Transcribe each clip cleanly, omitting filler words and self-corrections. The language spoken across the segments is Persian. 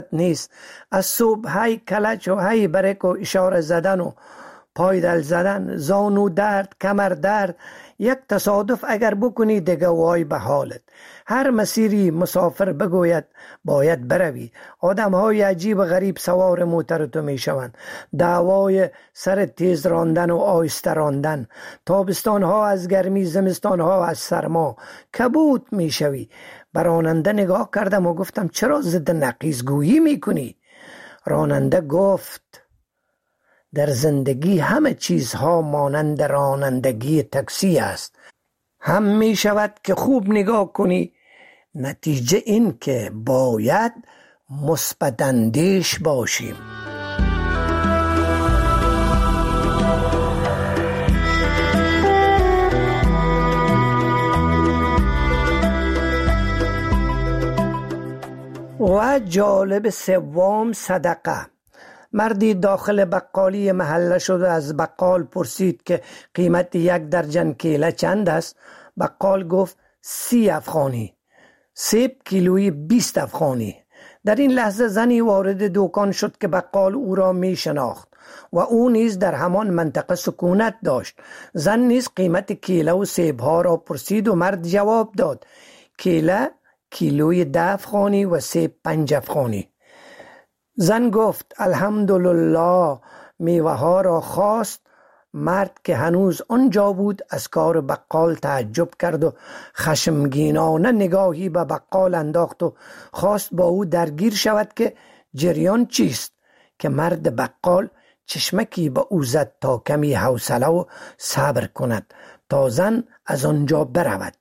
نیست. از صبح هی کلچ و هی برک و اشاره زدن و پایدل زدن، زانو درد، کمر درد، یک تصادف اگر بکنی دیگه وای به حالت. هر مسیری مسافر بگوید باید بروی. آدم های عجیب و غریب سوار موتر تو می شوند. دعوای سر تیز راندن و آهسته راندن، تابستان ها از گرمی، زمستان ها از سرما، کبود می شوی. به راننده نگاه کردم و گفتم چرا ضد نقیض گویی می کنی؟ راننده گفت در زندگی همه چیزها مانند رانندگی تاکسی است. هم می شود که خوب نگاه کنی، نتیجه این که باید مثبت اندیش باشیم. و جالب سوم صدقه. مردی داخل بقالی محله شد و از بقال پرسید که قیمت 1 درجن کیله چند است؟ بقال گفت 30 افغانی. سیب کیلویی 20 افغانی. در این لحظه زنی وارد دکان شد که بقال او را می شناخت و او نیز در همان منطقه سکونت داشت. زن نیز قیمت کیله و سیب ها را پرسید و مرد جواب داد کیله کیلوی 10 افغانی و سیب 5 افغانی. زن گفت الحمدلله، میوه ها را خواست. مرد که هنوز آنجا بود از کار بقال تعجب کرد و خشمگینانه نگاهی به بقال انداخت و خواست با او درگیر شود که جریان چیست، که مرد بقال چشمکی به او زد تا کمی حوصله و صبر کند تا زن از آنجا برود.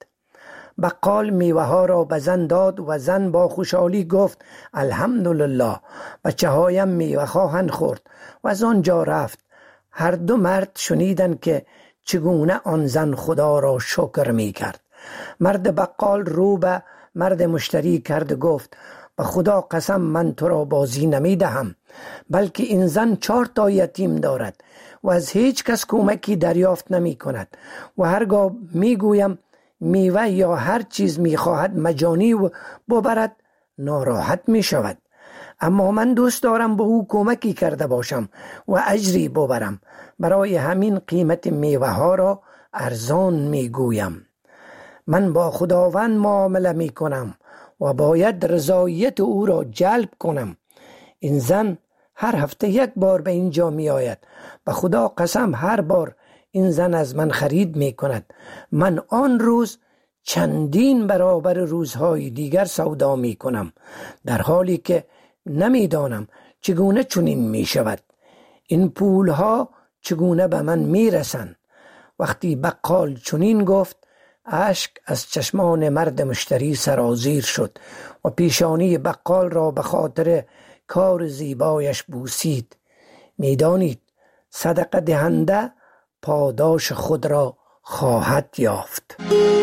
بقال میوه ها را به زن داد و زن با خوشحالی گفت الحمدلله، بچه هایم میوه خواهند خورد و از آنجا رفت. هر دو مرد شنیدند که چگونه آن زن خدا را شکر می کرد. مرد بقال رو به مرد مشتری کرد و گفت به خدا قسم من تو را بازی نمی دهم، بلکه این زن 4 تا یتیم دارد و از هیچ کس کمکی دریافت نمی کند و هرگاه می گویم میوه یا هر چیز می خواهد مجانی و ببرد ناراحت می شود. اما من دوست دارم به او کمکی کرده باشم و اجری ببرم. برای همین قیمت میوه ها را ارزان می گویم. من با خداوند معامله می کنم و باید رضایت او را جلب کنم. این زن هر هفته 1 بار به اینجا می آید. به خدا قسم هر بار این زن از من خرید می کند. من آن روز چندین برابر روزهای دیگر سودا می کنم، در حالی که نمی دانم چگونه چنین می شود. این پولها چگونه به من می رسند؟ وقتی بقال چنین گفت اشک از چشمان مرد مشتری سرازیر شد و پیشانی بقال را به خاطر کار زیبایش بوسید. می دانید صدقه دهنده پاداش خود را خواهد یافت.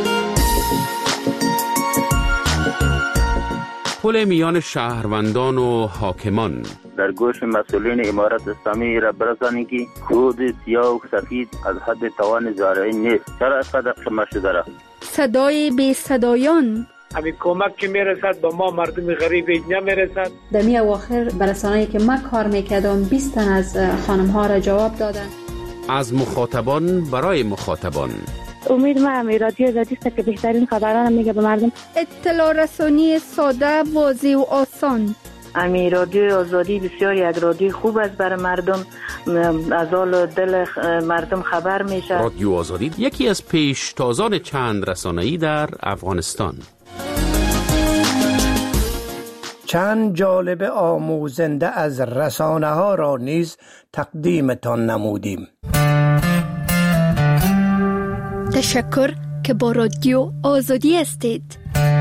پل میان شهروندان و حاکمان. در گوش مسئولین امارت اسلامی را برسانید که خود سیاه و سفید از حد توان زارعین نیست. چرا اینقدر قیمت شده را؟ صدای بی صدایان. همین کمک که میرسد با ما مردم غریب نمیرسد. در می اواخر برسانه‌ای که من کار میکردم 20 تن از خانم ها را جواب دادن. از مخاطبان برای مخاطبان. امید من رادیو آزادی است که بهترین خبران میگه به مردم. اطلاع رسانی ساده، واضح و آسان. امی رادیو آزادی بسیار یک رادیو خوب است برای مردم، از حال دل مردم خبر میشه. رادیو آزادی یکی از پیشتازان چند رسانه‌ای در افغانستان. چند جالب آموزنده از رسانه ها را نیز تقدیمتان نمودیم. تشکر که با رادیو آزادی هستید.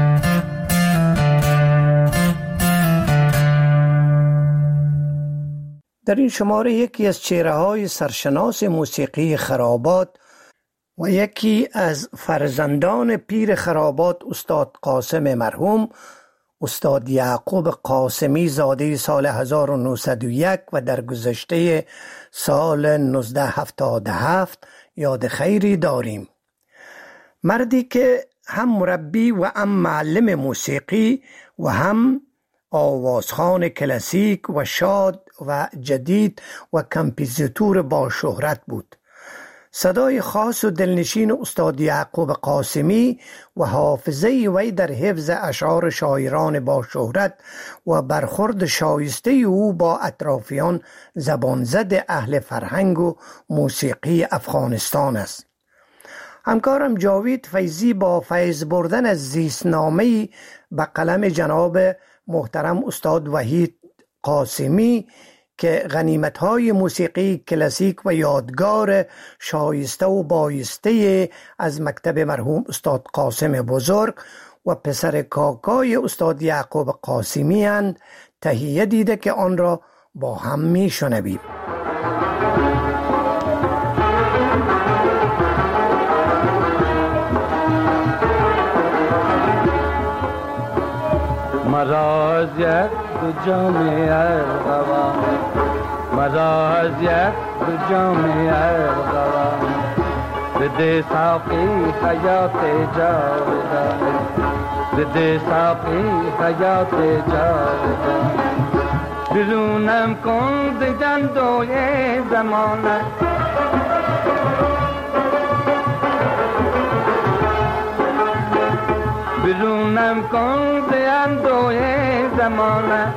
در این شماره یکی از چهره‌های سرشناس موسیقی خرابات و یکی از فرزندان پیر خرابات استاد قاسم مرحوم، استاد یعقوب قاسمی زاده سال 1901 و در گذشته سال 1977 یاد خیری داریم. مردی که هم مربی و هم معلم موسیقی و هم آوازخوان کلاسیک و شاد و جدید و کمپوزیتور با شهرت بود. صدای خاص و دلنشین استاد یعقوب قاسمی و حافظه وی در حفظ اشعار شاعران با شهرت و برخورد شایسته او با اطرافیان زبانزد اهل فرهنگ و موسیقی افغانستان است. همکارم جاوید فیضی با فیض بردن از زیستنامه‌ای به قلم جناب محترم استاد وحید قاسمی که غنیمت‌های موسیقی کلاسیک و یادگار شایسته و بایسته از مکتب مرحوم استاد قاسم بزرگ و پسر کاکای استاد یعقوب قاسمی اند تهیه دیده که آن را با هم می‌شنویم. مراز یک دو جام ارغوان، مراز یک دو جام ارغوان، بده ساقی حیات جاودان، بده ساقی حیات جاودان، برونم کن ز جندوی زمانه، برونم کن ز اندوی زمانه،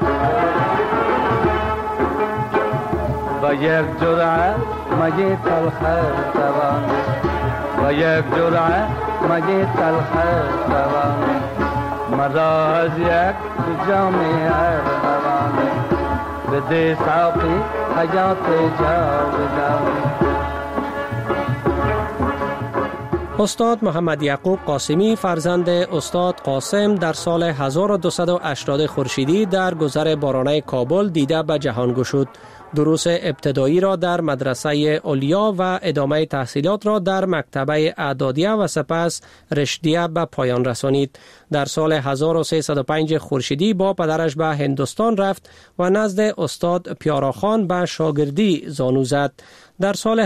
و یک جرعه مگی تلخ روان، و یک جرعه مگی تلخ روان، مرا از یک دو جام ارغوان، بده ساقی حیات جاودان. استاد محمد یعقوب قاسمی فرزند استاد قاسم در سال 1280 خورشیدی در گذر بارانه کابل دیده به جهان گشود. دروس ابتدایی را در مدرسه علیا و ادامه تحصیلات را در مکتبه اعدادیه و سپس رشدیه به پایان رسانید. در سال 1305 خورشیدی با پدرش به هندوستان رفت و نزد استاد پیاراخان به شاگردی زانو زد. در سال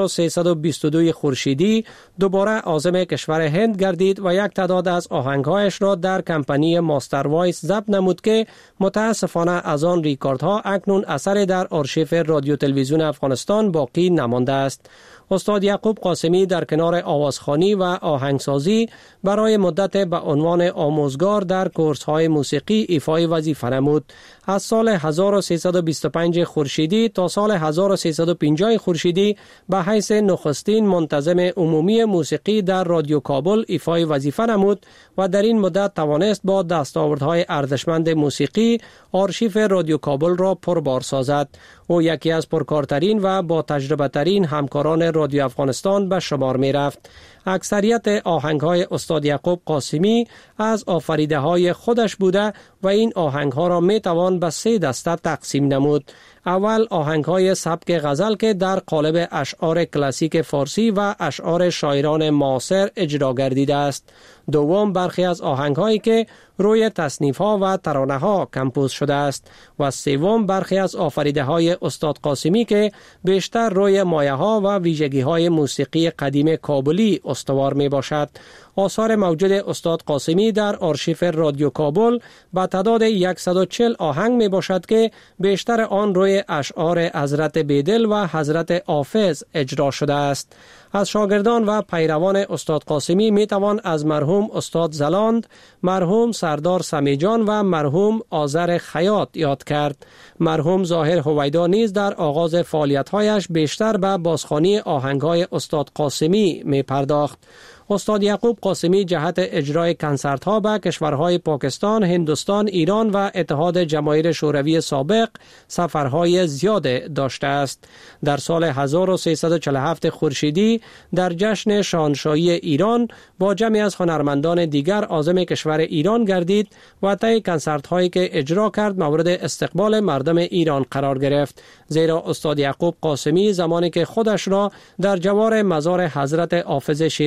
1322 خورشیدی دوباره عازم کشور هند گردید و یک تعداد از آهنگهایش را در کمپانی ماستر وایس ضبط نمود که متاسفانه از آن ریکاردها اکنون اثر در آرشیف رادیو تلویزیون افغانستان باقی نمانده است. استاد یعقوب قاسمی در کنار آوازخوانی و آهنگسازی برای مدت به عنوان آموزگار در کورس‌های موسیقی ایفای وظیفه نمود. از سال 1325 خورشیدی تا سال 1350 خورشیدی به حیث نخستین منتظم عمومی موسیقی در رادیو کابل ایفای وظیفه نمود و در این مدت توانست با دستاوردهای ارزشمند موسیقی آرشیف رادیو کابل را پربار سازد. او یکی از پرکارترین و با تجربه ترین همکاران رادیو افغانستان به شمار می رفت. اکثریت آهنگ‌های استاد یعقوب قاسمی از آفریده‌های خودش بوده و این آهنگ‌ها را می‌توان به 3 دسته تقسیم نمود. اول آهنگ‌های سبک غزل که در قالب اشعار کلاسیک فارسی و اشعار شاعران معاصر اجرا گردیده است. دوم برخی از آهنگ‌هایی که روی تصنیف‌ها و ترانه‌ها کمپوز شده است و سوم برخی از آفریده‌های استاد قاسمی که بیشتر روی مایه‌ها و ویژگی‌های موسیقی قدیم کابلی استوار میباشد. آثار موجود استاد قاسمی در آرشیف رادیو کابل به تعداد 140 آهنگ می باشد که بیشتر آن روی اشعار حضرت بیدل و حضرت حافظ اجرا شده است. از شاگردان و پیروان استاد قاسمی می توان از مرحوم استاد زلاند، مرحوم سردار سمیجان و مرحوم آذر خیاط یاد کرد. مرحوم ظاهر هویدا نیز در آغاز فعالیت‌هایش بیشتر به بازخوانی آهنگ‌های استاد قاسمی می پرداخت. استاد یعقوب قاسمی جهت اجرای کنسرت‌ها به کشورهای پاکستان، هندوستان، ایران و اتحاد جماهیر شوروی سابق سفرهای زیاد داشته است. در سال 1347 خورشیدی در جشن شاهنشاهی ایران با جمعی از هنرمندان دیگر عازم کشور ایران گردید و طی کنسرت‌هایی که اجرا کرد مورد استقبال مردم ایران قرار گرفت. زیرا استاد یعقوب قاسمی زمانی که خودش را در جوار مزار حضرت حافظ شیرازی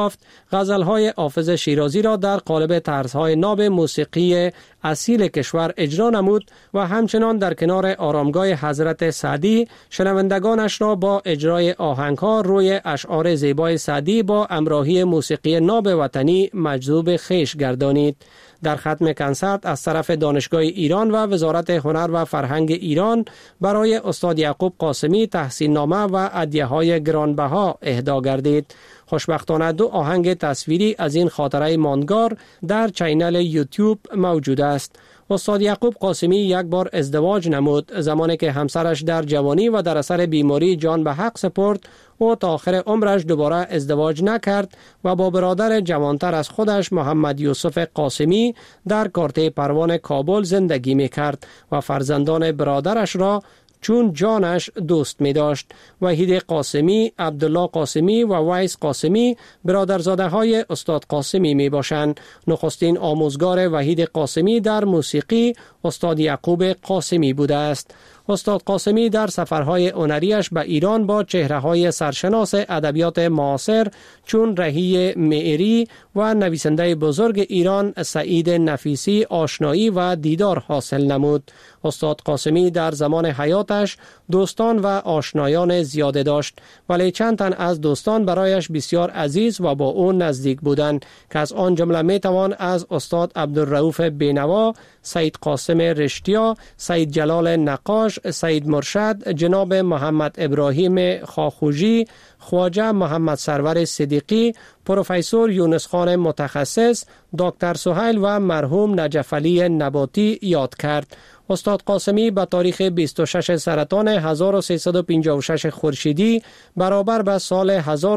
یافت غزل‌های حافظ شیرازی را در قالب طرزهای ناب موسیقی اصیل کشور اجرا نمود و همچنان در کنار آرامگاه حضرت سعدی شنوندگانش را با اجرای آهنگ‌ها روی اشعار زیبای سعدی با همراهی موسیقی ناب وطنی مجذوب خویش گردانید. در ختم کنسرت از طرف دانشگاه ایران و وزارت هنر و فرهنگ ایران برای استاد یعقوب قاسمی تحسین نامه و هدیه‌های گرانبها اهدا گردید. خوشبختانه 2 آهنگ تصویری از این خاطره ماندگار در چینل یوتیوب موجود است. استاد یعقوب قاسمی یک بار ازدواج نمود. زمانی که همسرش در جوانی و در اثر بیماری جان به حق سپرد، او تا آخر عمرش دوباره ازدواج نکرد و با برادر جوانتر از خودش محمد یوسف قاسمی در کارته پروان کابل زندگی می کرد و فرزندان برادرش را چون جانش دوست می داشت. وحید قاسمی، عبدالله قاسمی و ویس قاسمی برادرزاده های استاد قاسمی می باشند. نخستین آموزگار وحید قاسمی در موسیقی استاد یعقوب قاسمی بوده است. استاد قاسمی در سفرهای هنریش به ایران با چهره‌های سرشناس ادبیات معاصر چون رهی معیری و نویسنده بزرگ ایران سعید نفیسی آشنایی و دیدار حاصل نمود. استاد قاسمی در زمان حیاتش دوستان و آشنایان زیاده داشت، ولی چند تن از دوستان برایش بسیار عزیز و با او نزدیک بودند که از آن جمله میتوان از استاد عبدالرؤوف بینوا، سید قاسم رشتیا، سید جلال نقاش، سید مرشد، جناب محمد ابراهیم خاخوجی، خواجه محمد سرور صدیقی، پروفسور یونس خان متخصص، دکتر سهیل و مرحوم نجف علی نباتی یاد کرد. استاد قاسمی به تاریخ 26 سرطان 1356 خورشیدی برابر به سال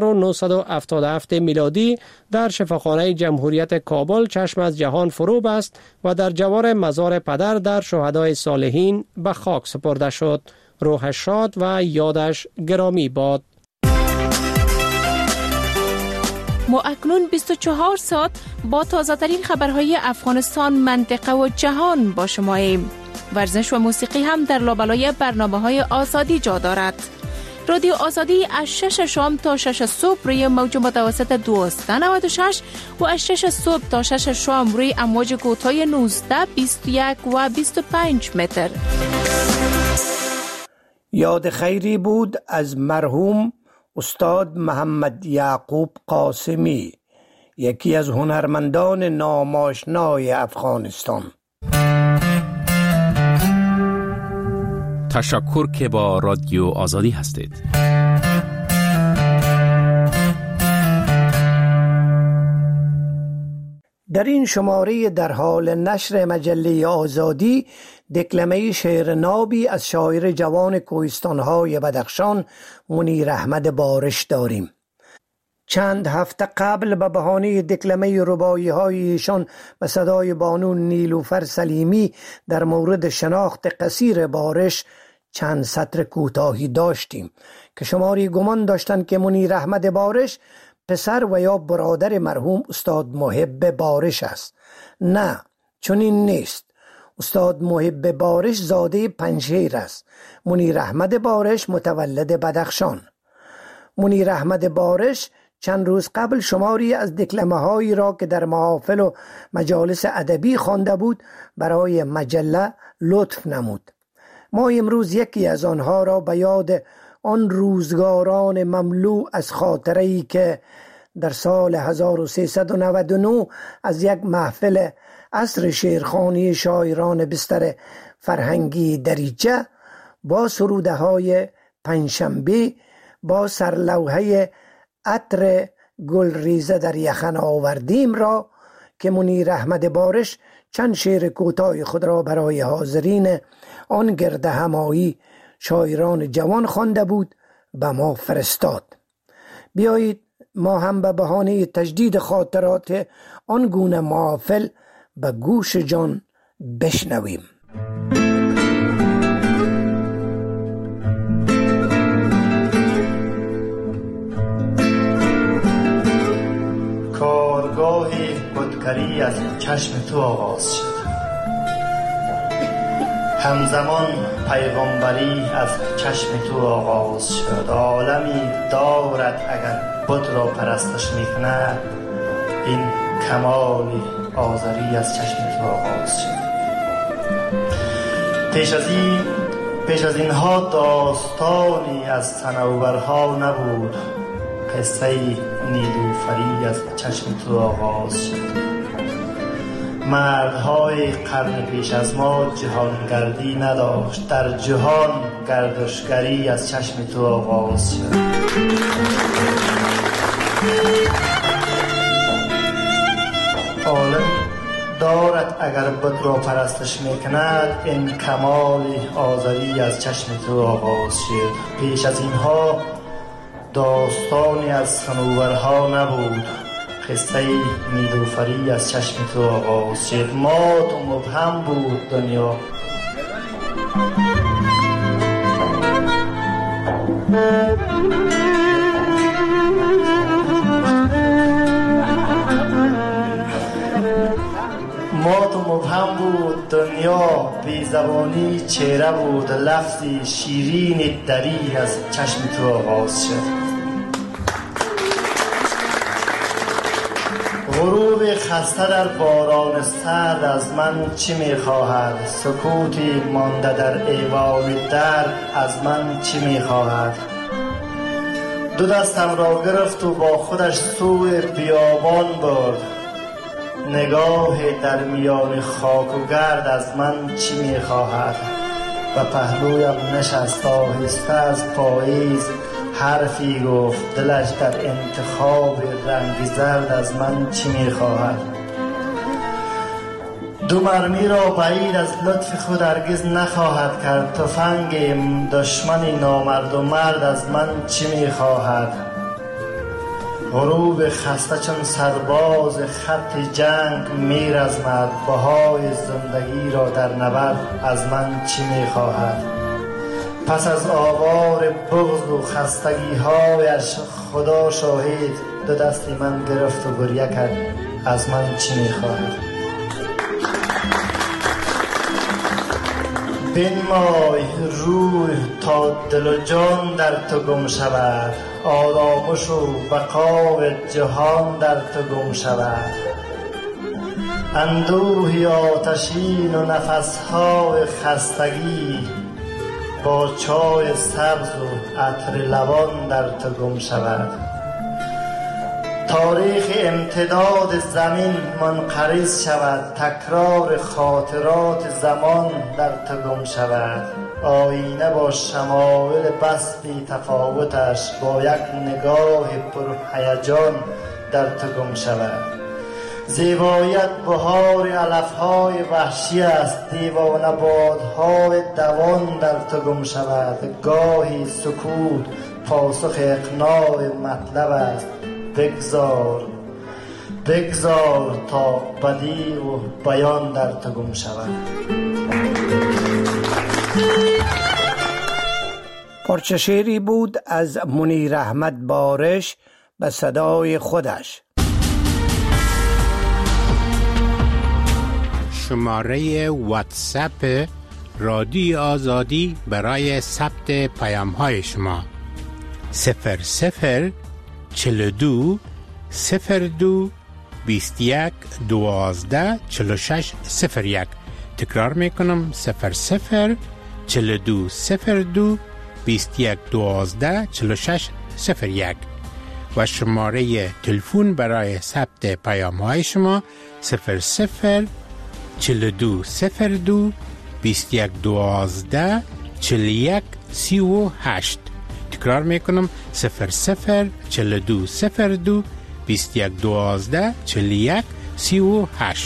1977 میلادی در شفاخانه جمهوریت کابل چشم از جهان فرو بست و در جوار مزار پدر در شهدای صالحین به خاک سپرده شد. روحش شاد و یادش گرامی باد. ما اکنون 24 ساعت با تازه ترین خبرهای افغانستان، منطقه و جهان با شماییم. ورزش و موسیقی هم در لابلای برنامه‌های آزادی جا دارد. رادیو آزادی از 6 شام تا 6 صبح روی موج متوسط 1296 و از 6 صبح تا 6 شام روی امواج کوتاه 19، 21 و 25 متر. یاد خیری بود از مرحوم استاد محمد یعقوب قاسمی، یکی از هنرمندان ناماشنای افغانستان. تشکر که با رادیو آزادی هستید. در این شماره در حال نشر مجله آزادی دکلمه شعر نابی از شاعر جوان کوهستان‌های بدخشان منیر احمد بارش داریم. چند هفته قبل به بهانه دکلمه رباعی‌های ایشان به صدای بانو نیلوفر سلیمی در مورد شناخت قصیر بارش چند سطر کوتاهی داشتیم که شماری گمان داشتند که منیر احمد بارش پسر و یا برادر مرحوم استاد محب بارش است. نه، چنین نیست. استاد محب بارش زاده پنجشیر است. منیر احمد بارش متولد بدخشان. منیر احمد بارش چند روز قبل شماری از دکلمه هایی را که در محافل و مجالس ادبی خوانده بود برای مجله لطف نمود. ما امروز یکی از آنها را به یاد آن روزگاران مملو از خاطره‌ای که در سال 1399 از یک محفل عصر شعرخوانی شاعران بستر فرهنگی دریچه با سروده های پنجشنبه با سرلوحه عطر گلریزه در یخن آوردیم را که منیر احمد بارش چند شعر کوتاه خود را برای حاضرین آن گرد همایی شاعران جوان خوانده بود به ما فرستاد. بیایید ما هم به بهانه تجدید خاطرات آن گونه محافل به گوش جان بشنویم. کارگاه خودکاری از چشم تو آغاز شد. همزمان پیغمبری از چشم تو آغاز شد. عالمی دارد اگر بت را پرستش میکند، این کمال آزری از چشم تو آغاز شد. پیش از اینها داستانی از صنوبرها نبود، قصه نیلوفری از چشم تو آغاز شد. مردهای قرن پیش از ما جهانگردی نداشت، در جهان گردشگری از چشم تو آغاز شد. عالم دارد اگر بت را پرستش میکند، این کمال آزری از چشم تو آغاز شد. پیش از اینها داستانی از صنوبرها نبود، قصه نیلوفری از چشم تو آغاز شد. مات و مبهم بود دنیا، مات و مبهم بود دنیا، بی زبانی چهره بود، لفظی شیرین دری از چشم تو آغاز شد. غروب خسته در باران سرد از من چی میخواهد؟ سکوتی مانده در ایوان درد از من چی میخواهد؟ دو دستم را گرفت و با خودش سوی بیابان برد، نگاه در میان خاک و گرد از من چی میخواهد؟ و پهلویم نشست آهسته از پاییز، حرفی گفت دلش در انتخاب رنگ زرد از من چی میخواهد؟ دو مرمی را بعید از لطف خود هرگز نخواهد کرد، تفنگ دشمن نامرد و مرد از من چی میخواهد؟ غروب خسته چون سرباز خط جنگ میرزمد، بهای زندگی را در نبرد از من چی میخواهد؟ پس از آوار بغض و خستگی هایش خدا شاهد، دو دستی من گرفت و گریه کرد از من چی میخواهد؟ بنمای روح تا دل و جان در تو گم شود، آرامش و بقای جهان در تو گم شود. اندوهی آتشین و نفسهای خستگی، با چای سبز و عطر لبان در تو گم شود. تاریخ امتداد زمین منقرض شود، تکرار خاطرات زمان در تو گم شود. آینه با شمایل بس بی تفاوتش، با یک نگاه پرهیجان در تو گم شود. زیبایت بهار علفهای وحشی است، دیوانه بادهای دوان در تو گم شود. گاهی سکوت پاسخ اقناع مطلب است، بگذار تا بدی و بیان در تو گم شود. پارچه شعری بود از منیر احمد بارش به صدای خودش. شماره واتساپ رادیو آزادی برای ثبت پیام های شما 0042 02 21 12 46 01. تکرار میکنم 0042 02 21 12 46 01 و شماره تلفن برای ثبت پیام های شما 0042 02 21 12 41 38. تکرار میکنم 0042 02 21 12 41 38.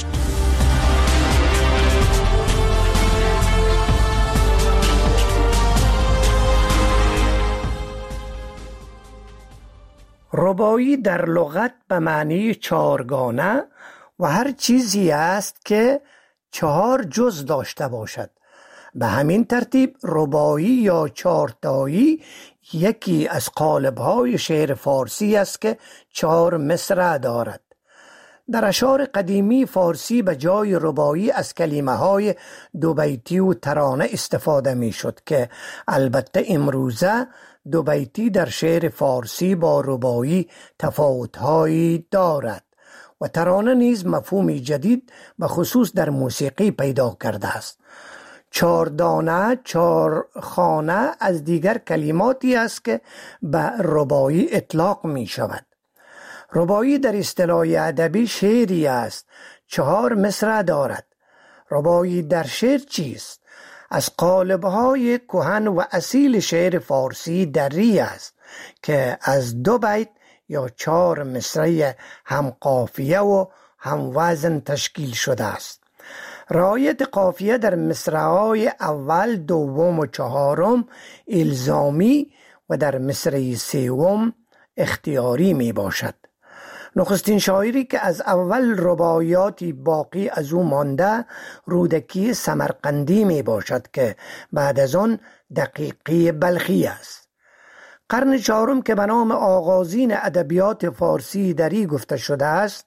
ربایی در لغت به معنی چارگانه و هر چیزی است که 4 جز داشته باشد. به همین ترتیب ربایی یا چارتایی یکی از قالب‌های شعر فارسی است که 4 مصرع دارد. در اشعار قدیمی فارسی به جای رباعی از کلمه های دو بیتی و ترانه استفاده می شد که البته امروزه دو بیتی در شعر فارسی با رباعی تفاوت‌هایی دارد و ترانه نیز مفهومی جدید به خصوص در موسیقی پیدا کرده است. چاردانه، چارخانه از دیگر کلماتی است که به رباعی اطلاق می شود. رباعی در اصطلاح ادبی شعری است، 4 مصرع دارد. رباعی در شعر چیست؟ از قالب‌های کهن و اصیل شعر فارسی دری است که از 2 بیت یا 4 مصرع هم قافیه و هم وزن تشکیل شده است. رعایت قافیه در مصرع‌های اول، دوم و چهارم الزامی و در مصرع سوم اختیاری می باشد. نخستین شاعری که از اول رباعیاتی باقی از او مانده رودکی سمرقندی می باشد که بعد از آن دقیقی بلخی است. قرن 4 که به نام آغازین ادبیات فارسی دری گفته شده است،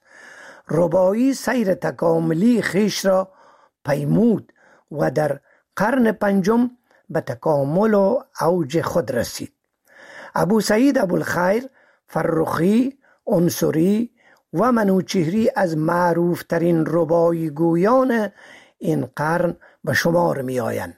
رباعی سیر تکاملی خویش را پیمود و در قرن 5 به تکامل و اوج خود رسید. ابو سعید ابوالخیر، فرخی، عنصری و منوچهری از معروف ترین رباعی گویان این قرن به شمار می آیند.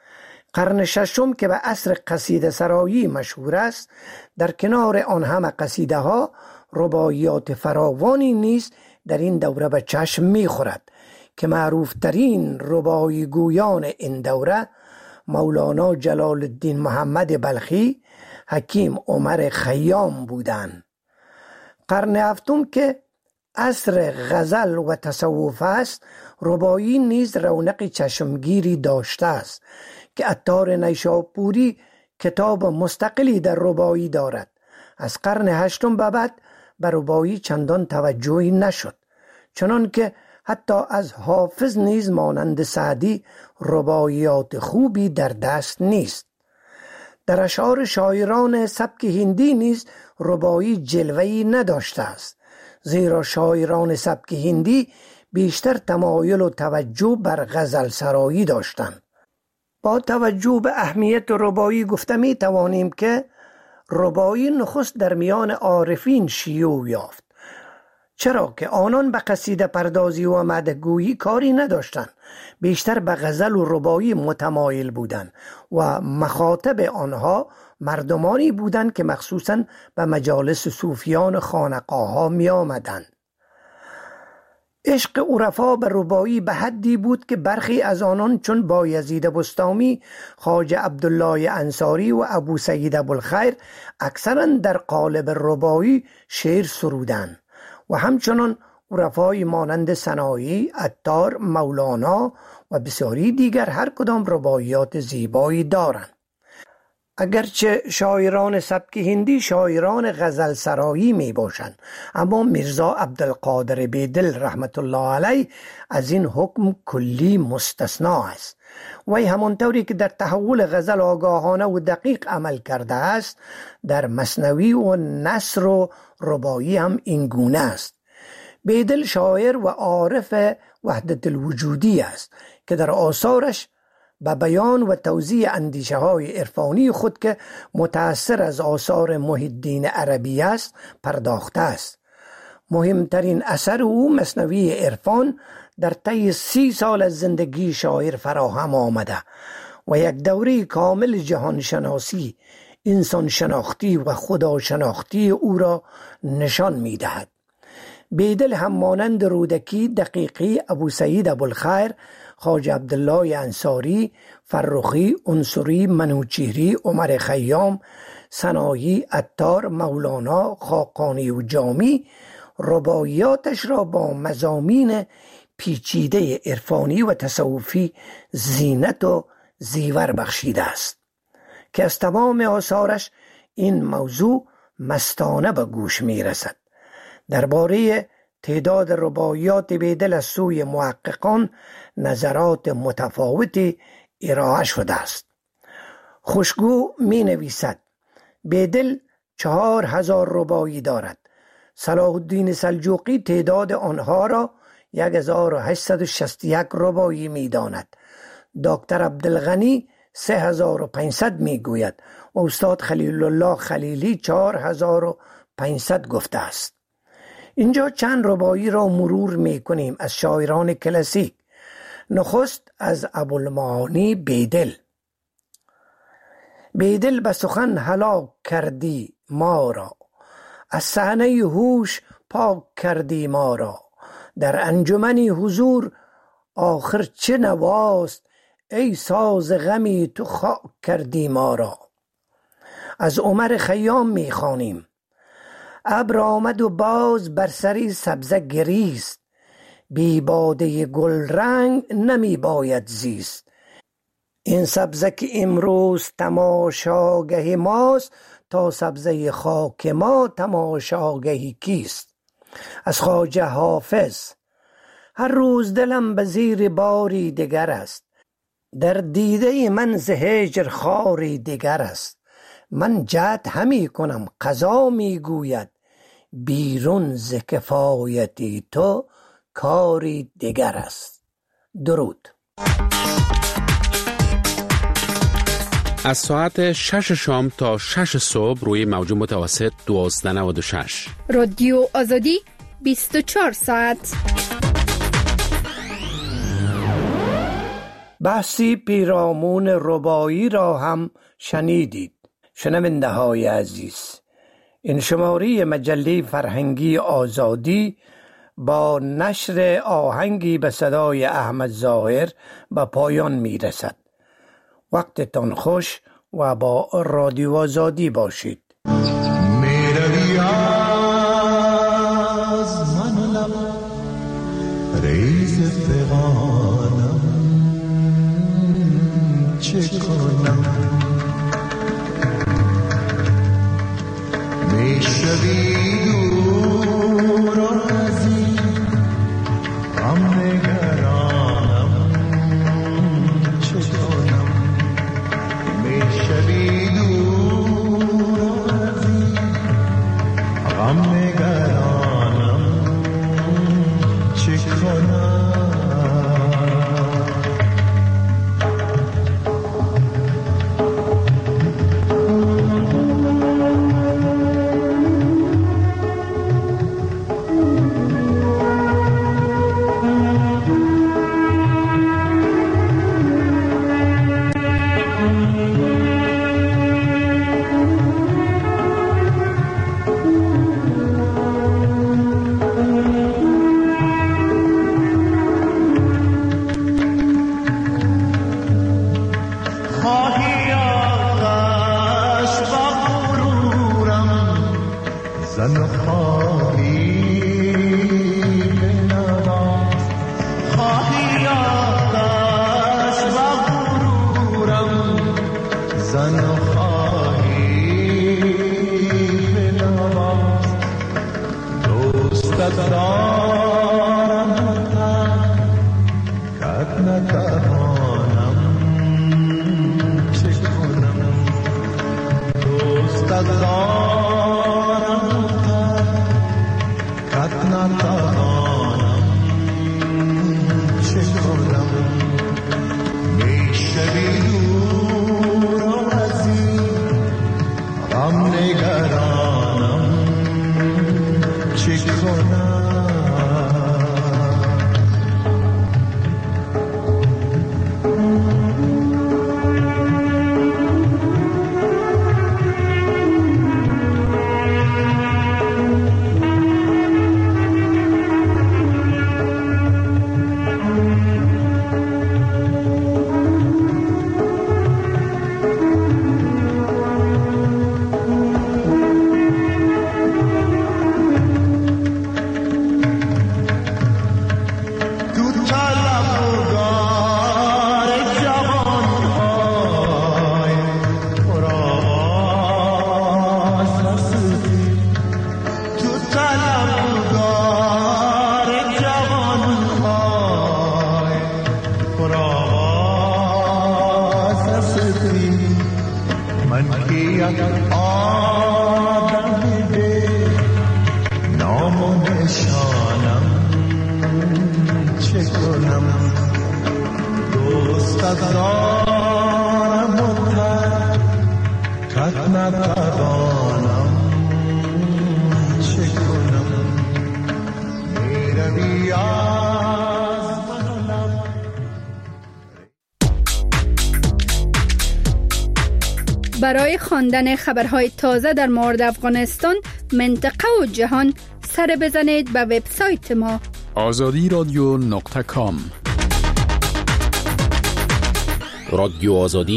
قرن 6 که به عصر قصیده سرایی مشهور است، در کنار آن همه قصیده ها رباعیات فراوانی نیز در این دوره به چشم می خورد که معروف ترین رباعی گویان این دوره مولانا جلال الدین محمد بلخی، حکیم عمر خیام بودند. قرن 7 که عصر غزل و تصوف است، رباعی نیز رونق چشمگیری داشته است که عطار نیشابوری کتاب مستقلی در رباعی دارد. از قرن 8 به بعد به رباعی چندان توجهی نشد، چنان که حتی از حافظ نیز مانند سعدی رباعیات خوبی در دست نیست. در اشعار شاعران سبک هندی نیز رباعی جلوه‌ای نداشته است، زیرا شاعران سبک هندی بیشتر تمایل و توجه بر غزل سرایی داشتند. با توجه به اهمیت رباعی گفته می توانیم که رباعی نخست در میان عارفین شیوع یافت، چرا که آنان به قصیده پردازی و مدحگویی کاری نداشتند، بیشتر به غزل و رباعی متمایل بودند و مخاطب آنها مردمانی بودند که مخصوصاً به مجالس صوفیان خانقاه ها می آمدند. عشق عرفا به رباعی به حدی بود که برخی از آنان چون بایزید بسطامی، خواجه عبدالله انصاری و ابو سعید ابوالخیر اکثراً در قالب رباعی شعر سرودند و همچنان عرفای مانند سنایی، عطار، مولانا و بسیاری دیگر هر کدام رباعیات زیبایی دارند. اگرچه شاعران سبک هندی شاعران غزل سرایی می باشند، اما میرزا عبدالقادر بیدل رحمت الله علیه از این حکم کلی مستثنا است. وی همانطوری که در تحول غزل آگاهانه و دقیق عمل کرده است، در مثنوی و نثر و رباعی هم این گونه است. بیدل شاعر و عارف وحدت الوجودی است که در آثارش به بیان و توزیع اندیشه های عرفانی خود که متأثر از آثار محی الدین عربی است پرداخته است. مهمترین اثر او مثنوی عرفان در طی 30 سال از زندگی شاعر فراهم آمده و یک دوره کامل جهان شناسی، انسان شناختی و خدا شناختی او را نشان می دهد. بیدل هم مانند رودکی، دقیقی، ابو سعید ابوالخیر، خواجه عبدالله انصاری، فرخی، عنصری، منوچهری، عمر خیام، سنایی، عطار، مولانا، خاقانی و جامی رباعیاتش را با مضامین پیچیده عرفانی و تصوفی زینت و زیور بخشیده است که از تمام آثارش این موضوع مستانه به گوش می رسد. درباره تعداد رباعیات بیدل از سوی محققان نظرات متفاوتی ارائه شده است. خوشگو می نویسد بیدل 4000 رباعی دارد. صلاح الدین سلجوقی تعداد آنها را 1861 رباعی می داند. دکتر عبدالغنی 3500 می گوید و استاد خلیل الله خلیلی 4500 گفته است. اینجا چند رباعی را مرور می کنیم از شاعران کلاسیک. نخست از ابوالمعانی بیدل. بیدل به سخن هلاک کردی ما را، از صحنه هوش پاک کردی ما را، در انجمن حضور آخر چه نواست، ای ساز غمی تو خاک کردی ما را. از عمر خیام می خوانیم. ابر آمد و باز بر سری سبزه گریست، بی باده گل رنگ نمی باید زیست. این سبزه که امروز تماشاگه ماست، تا سبزه خاک ما تماشاگهی کیست. از خواجه حافظ. هر روز دلم به زیر باری دگر است، در دیده من ز هجر خاری دگر است. من جهد همی کنم قضا می گوید، بیرون ز کفایتی تو کاری دگر است. درود. از ساعت 6 شام تا 6 صبح روی موج متوسط 1296 رادیو آزادی 24 ساعت. بحثی پیرامون رباعی را هم شنیدید. شنونده های عزیز، این شماره مجله فرهنگی آزادی با نشر آهنگی به صدای احمد ظاهر به پایان می رسد. وقتتان خوش و با رادیو آزادی باشید. میروی از من لب ریز فغانم، چه کنم میشوی دور و ازی غم نگرانم، چه کنم میشوی دور و ازی غم نگرانم، چه کنم برای خواندن خبرهای تازه در مورد افغانستان، منطقه و جهان، سر بزنید به وبسایت ما azadiradio.com. رادیو آزادی